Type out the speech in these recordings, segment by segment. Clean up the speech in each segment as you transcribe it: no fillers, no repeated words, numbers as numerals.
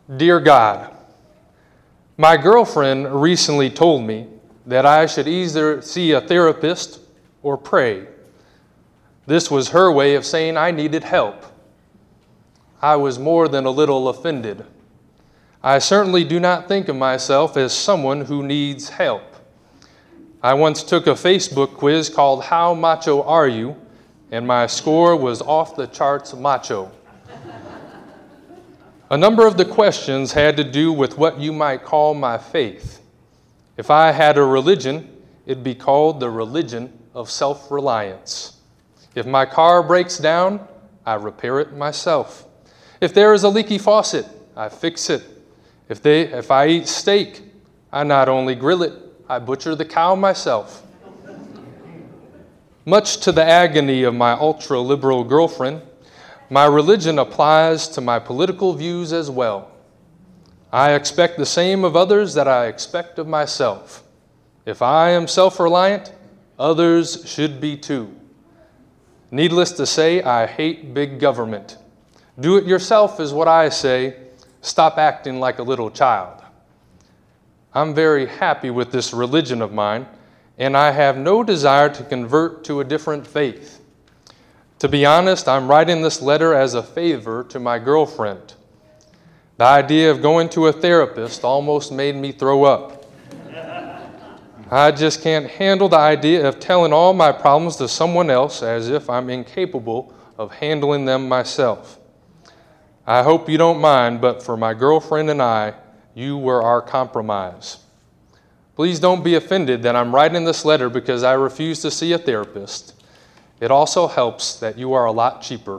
Dear God, my girlfriend recently told me that I should either see a therapist or pray. This was her way of saying I needed help. I was more than a little offended. I certainly do not think of myself as someone who needs help. I once took a Facebook quiz called How Macho Are You? And my score was off the charts macho. A number of the questions had to do with what you might call my faith. If I had a religion, it'd be called the religion of self-reliance. If my car breaks down, I repair it myself. If there is a leaky faucet, I fix it. If I eat steak, I not only grill it, I butcher the cow myself. Much to the agony of my ultra-liberal girlfriend, my religion applies to my political views as well. I expect the same of others that I expect of myself. If I am self-reliant, others should be too. Needless to say, I hate big government. Do it yourself is what I say. Stop acting like a little child. I'm very happy with this religion of mine, and I have no desire to convert to a different faith. To be honest, I'm writing this letter as a favor to my girlfriend. The idea of going to a therapist almost made me throw up. I just can't handle the idea of telling all my problems to someone else as if I'm incapable of handling them myself. I hope you don't mind, but for my girlfriend and I, you were our compromise. Please don't be offended that I'm writing this letter because I refuse to see a therapist. It also helps that you are a lot cheaper.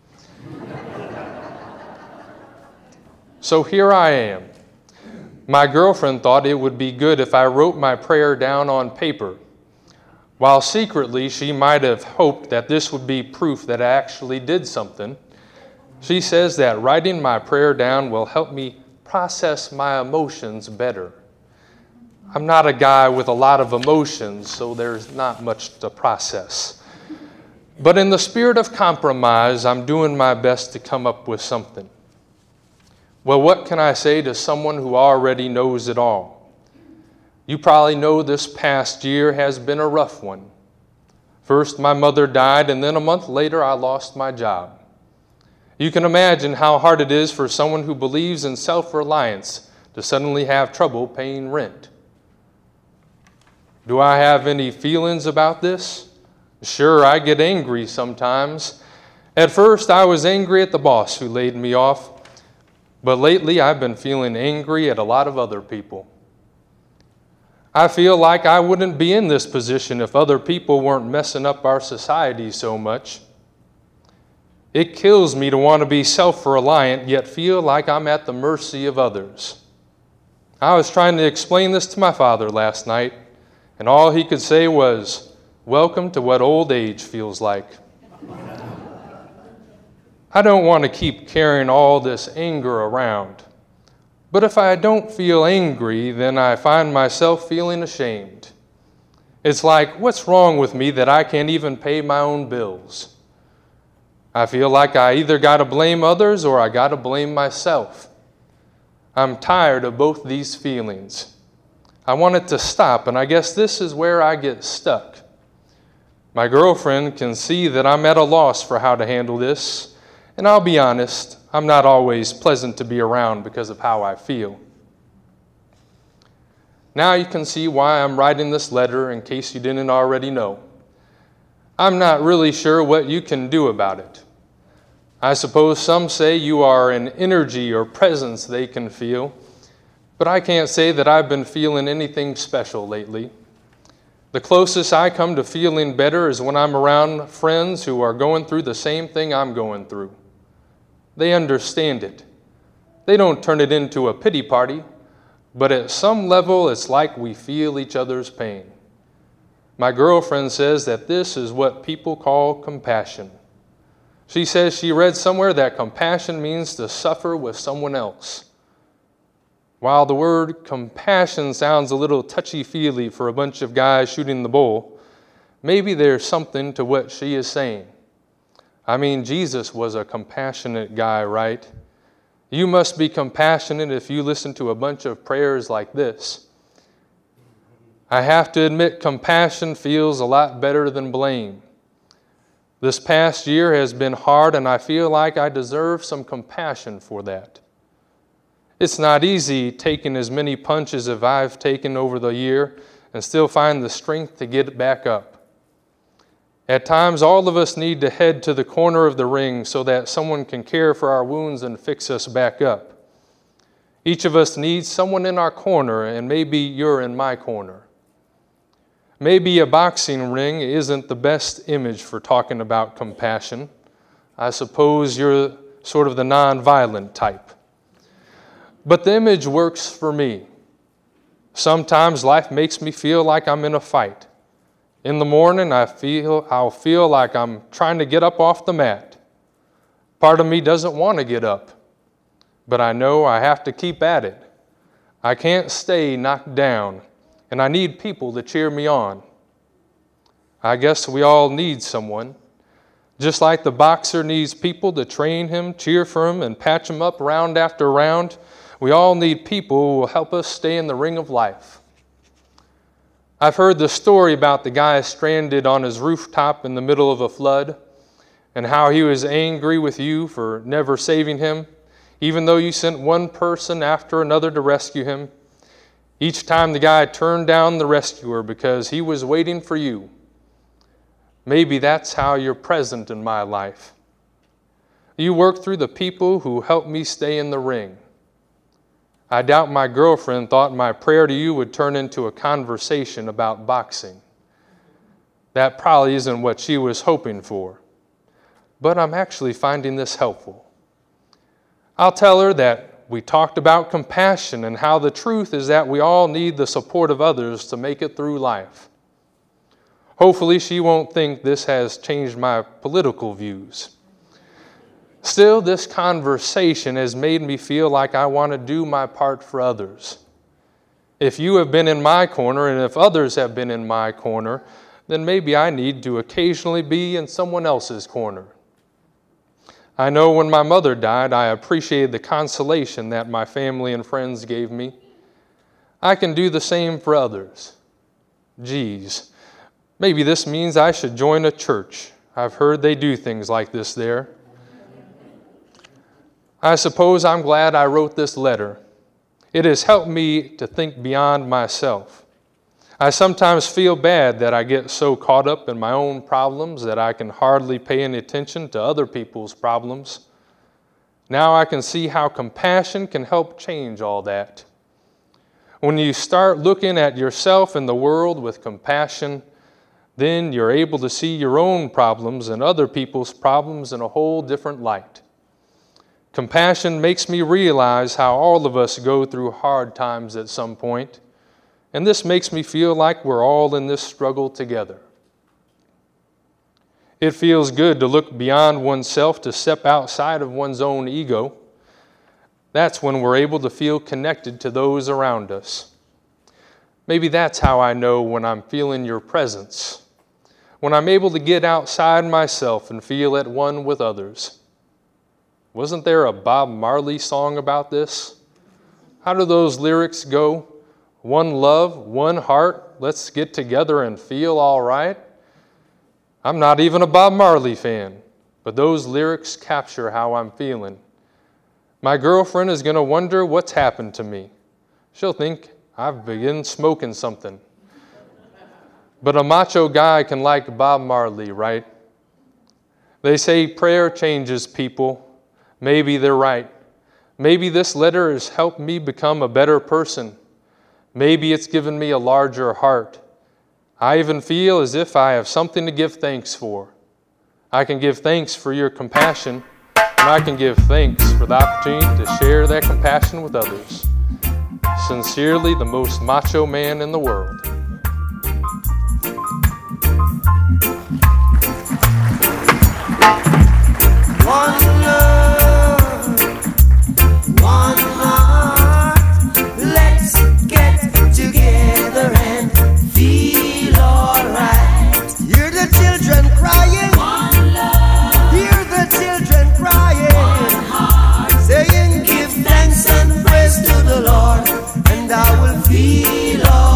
So here I am. My girlfriend thought it would be good if I wrote my prayer down on paper. While secretly she might have hoped that this would be proof that I actually did something, she says that writing my prayer down will help me process my emotions better. I'm not a guy with a lot of emotions, so there's not much to process. But in the spirit of compromise, I'm doing my best to come up with something. Well, what can I say to someone who already knows it all? You probably know this past year has been a rough one. First, my mother died, and then a month later, I lost my job. You can imagine how hard it is for someone who believes in self-reliance to suddenly have trouble paying rent. Do I have any feelings about this? Sure, I get angry sometimes. At first, I was angry at the boss who laid me off, but lately I've been feeling angry at a lot of other people. I feel like I wouldn't be in this position if other people weren't messing up our society so much. It kills me to want to be self-reliant, yet feel like I'm at the mercy of others. I was trying to explain this to my father last night, and all he could say was, "Welcome to what old age feels like." I don't want to keep carrying all this anger around. But if I don't feel angry, then I find myself feeling ashamed. It's like, what's wrong with me that I can't even pay my own bills? I feel like I either got to blame others or I got to blame myself. I'm tired of both these feelings. I want it to stop, and I guess this is where I get stuck. My girlfriend can see that I'm at a loss for how to handle this, and I'll be honest, I'm not always pleasant to be around because of how I feel. Now you can see why I'm writing this letter in case you didn't already know. I'm not really sure what you can do about it. I suppose some say you are an energy or presence they can feel, but I can't say that I've been feeling anything special lately. The closest I come to feeling better is when I'm around friends who are going through the same thing I'm going through. They understand it. They don't turn it into a pity party, but at some level it's like we feel each other's pain. My girlfriend says that this is what people call compassion. She says she read somewhere that compassion means to suffer with someone else. While the word compassion sounds a little touchy-feely for a bunch of guys shooting the bull, maybe there's something to what she is saying. I mean, Jesus was a compassionate guy, right? You must be compassionate if you listen to a bunch of prayers like this. I have to admit, compassion feels a lot better than blame. This past year has been hard, and I feel like I deserve some compassion for that. It's not easy taking as many punches as I've taken over the year and still find the strength to get back up. At times, all of us need to head to the corner of the ring so that someone can care for our wounds and fix us back up. Each of us needs someone in our corner, and maybe you're in my corner. Maybe a boxing ring isn't the best image for talking about compassion. I suppose you're sort of the non-violent type. But the image works for me. Sometimes life makes me feel like I'm in a fight. In the morning, I'll feel like I'm trying to get up off the mat. Part of me doesn't want to get up, but I know I have to keep at it. I can't stay knocked down, and I need people to cheer me on. I guess we all need someone. Just like the boxer needs people to train him, cheer for him, and patch him up round after round, we all need people who will help us stay in the ring of life. I've heard the story about the guy stranded on his rooftop in the middle of a flood and how he was angry with you for never saving him, even though you sent one person after another to rescue him. Each time the guy turned down the rescuer because he was waiting for you. Maybe that's how you're present in my life. You work through the people who help me stay in the ring. I doubt my girlfriend thought my prayer to you would turn into a conversation about boxing. That probably isn't what she was hoping for. But I'm actually finding this helpful. I'll tell her that we talked about compassion and how the truth is that we all need the support of others to make it through life. Hopefully she won't think this has changed my political views. Still, this conversation has made me feel like I want to do my part for others. If you have been in my corner and if others have been in my corner, then maybe I need to occasionally be in someone else's corner. I know when my mother died, I appreciated the consolation that my family and friends gave me. I can do the same for others. Geez, maybe this means I should join a church. I've heard they do things like this there. I suppose I'm glad I wrote this letter. It has helped me to think beyond myself. I sometimes feel bad that I get so caught up in my own problems that I can hardly pay any attention to other people's problems. Now I can see how compassion can help change all that. When you start looking at yourself and the world with compassion, then you're able to see your own problems and other people's problems in a whole different light. Compassion makes me realize how all of us go through hard times at some point, and this makes me feel like we're all in this struggle together. It feels good to look beyond oneself, to step outside of one's own ego. That's when we're able to feel connected to those around us. Maybe that's how I know when I'm feeling your presence, when I'm able to get outside myself and feel at one with others. Wasn't there a Bob Marley song about this? How do those lyrics go? One love, one heart, let's get together and feel all right. I'm not even a Bob Marley fan, but those lyrics capture how I'm feeling. My girlfriend is going to wonder what's happened to me. She'll think I've begun smoking something. But a macho guy can like Bob Marley, right? They say prayer changes people. Maybe they're right. Maybe this letter has helped me become a better person. Maybe it's given me a larger heart. I even feel as if I have something to give thanks for. I can give thanks for your compassion, and I can give thanks for the opportunity to share that compassion with others. Sincerely, the most macho man in the world. One love, one heart, let's get together and feel alright. Hear the children crying, one love, hear the children crying, one heart, saying give will feel all